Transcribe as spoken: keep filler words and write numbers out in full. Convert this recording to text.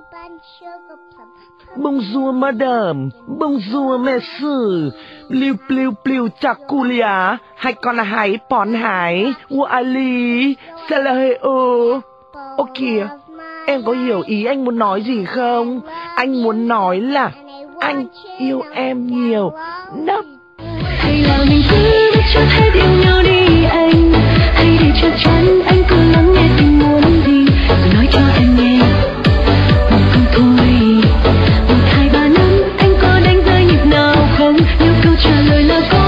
Bonjour madame, bonjour monsieur, Liu pliu pliu chạc cu lìa, hay còn là hải bón hải, Ua Ali, sẽ là hơi ơ. Ô kìa, em có hiểu ý anh muốn nói gì không? Anh muốn nói là anh yêu em nhiều, nấc. Hay là mình cứ bất chấp hết yêu nhau đi anh, hay để chắc chắn anh cứ lắng nghe tình muốn gì, rồi nói cho em nghe. Một câu thôi, một hai ba năm anh có đánh rơi nhịp nào không? Nếu câu trả lời là có